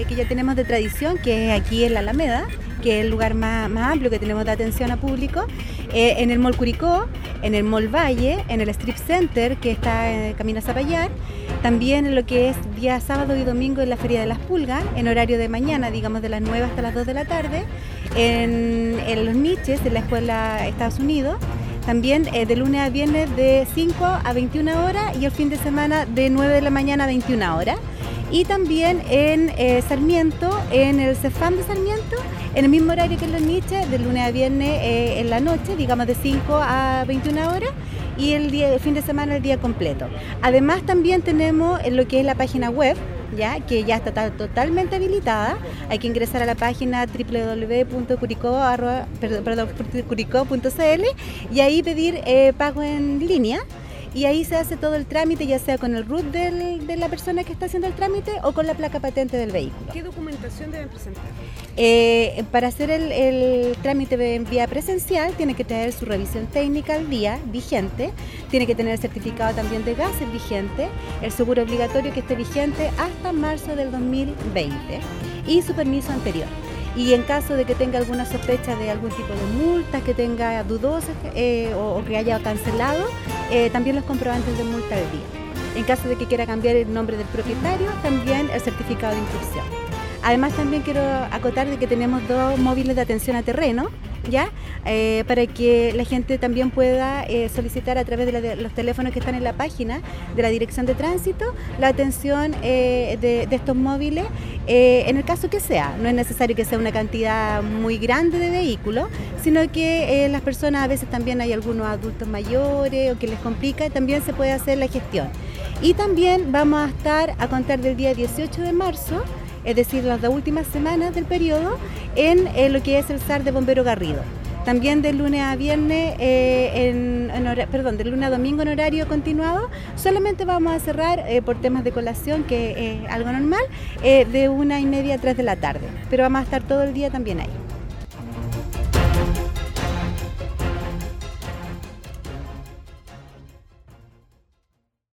que ya tenemos de tradición, que es aquí en la Alameda, que es el lugar más amplio que tenemos de atención a público, en el Mall Curicó, en el Mall Valle, en el Strip Center, que está en Camino a Zapallar, también en lo que es día sábado y domingo en la Feria de las Pulgas, en horario de mañana, digamos de las 9 hasta las 2 de la tarde, en los niches de la Escuela Estados Unidos, también de lunes a viernes de 5 a 21 horas y el fin de semana de 9 de la mañana a 21 horas. Y también en Sarmiento, en el Cefam de Sarmiento, en el mismo horario que en los niches, de lunes a viernes en la noche, digamos de 5 a 21 horas, y el fin de semana el día completo. Además también tenemos en lo que es la página web, ¿ya? Que ya está totalmente habilitada. Hay que ingresar a la página www.curicó.cl y ahí pedir pago en línea. Y ahí se hace todo el trámite, ya sea con el RUT de la persona que está haciendo el trámite o con la placa patente del vehículo. ¿Qué documentación deben presentar? Para hacer el trámite en vía presencial tiene que tener su revisión técnica al día, vigente, tiene que tener el certificado también de gases vigente, el seguro obligatorio que esté vigente hasta marzo del 2020 y su permiso anterior. Y en caso de que tenga alguna sospecha de algún tipo de multas, que tenga dudosas o que haya cancelado, también los comprobantes de multa al día. En caso de que quiera cambiar el nombre del propietario, también el certificado de inscripción. Además también quiero acotar de que tenemos 2 móviles de atención a terreno, ¿ya? Para que la gente también pueda solicitar a través de los teléfonos que están en la página de la Dirección de Tránsito la atención de estos móviles en el caso que sea. No es necesario que sea una cantidad muy grande de vehículos, sino que las personas, a veces también hay algunos adultos mayores o que les complica, también se puede hacer la gestión. Y también vamos a estar a contar del día 18 de marzo, es decir, las 2 últimas semanas del periodo, en lo que es el SAR de Bombero Garrido. También de lunes a viernes, de lunes a domingo en horario continuado. Solamente vamos a cerrar por temas de colación, que es algo normal, de 1:30 a 3 de la tarde. Pero vamos a estar todo el día también ahí.